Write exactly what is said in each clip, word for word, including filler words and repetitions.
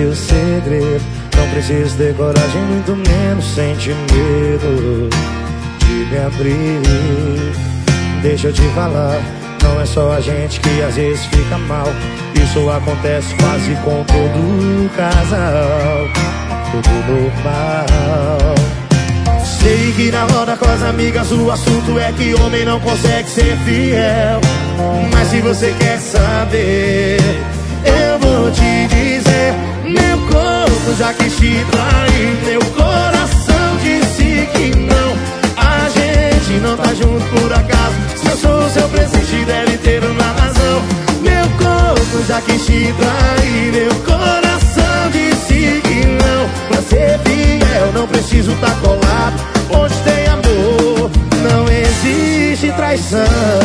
existe o segredo. Não preciso ter coragem, muito menos sentir medo de me abrir. Deixa eu te falar, não é só a gente que às vezes fica mal. Isso acontece quase com todo casal. Tudo normal. Sei que na roda com as amigas o assunto é que homem não consegue ser fiel. Mas se você quer saber, eu vou te dizer. Meu corpo já quis te trair, meu coração disse que não. A gente não tá junto por acaso. Se eu sou o seu presente, deve ter uma razão. Meu corpo já quis te trair, meu coração disse que não. Pra ser fiel não preciso tá colado. Onde tem amor não existe traição.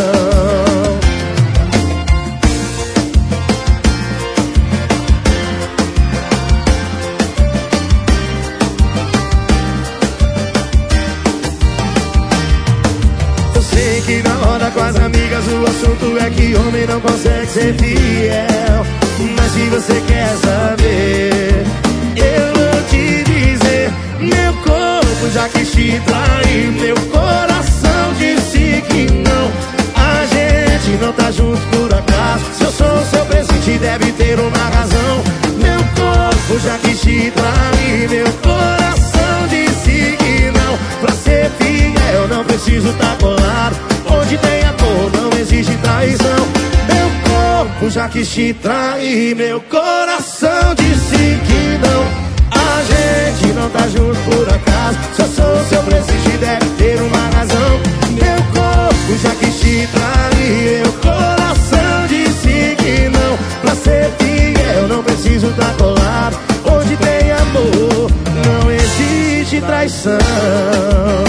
Sei que na roda com as amigas o assunto é que homem não consegue ser fiel. Mas se você quer saber, eu vou te dizer. Meu corpo já quis te trair, meu coração disse que não. A gente não tá junto por acaso. Se eu sou o seu presente, deve ter uma razão. Meu corpo já quis te trair, meu coração disse que não. Pra ser fiel não preciso tá colado. Onde tem amor não existe traição. Meu corpo já quis te trair, meu coração disse que não. A gente não tá junto por acaso. Se eu sou seu presente, deve ter uma razão. Meu corpo já quis te trair, meu coração disse que não. Pra ser fiel não preciso tá colado. Onde tem amor não existe traição.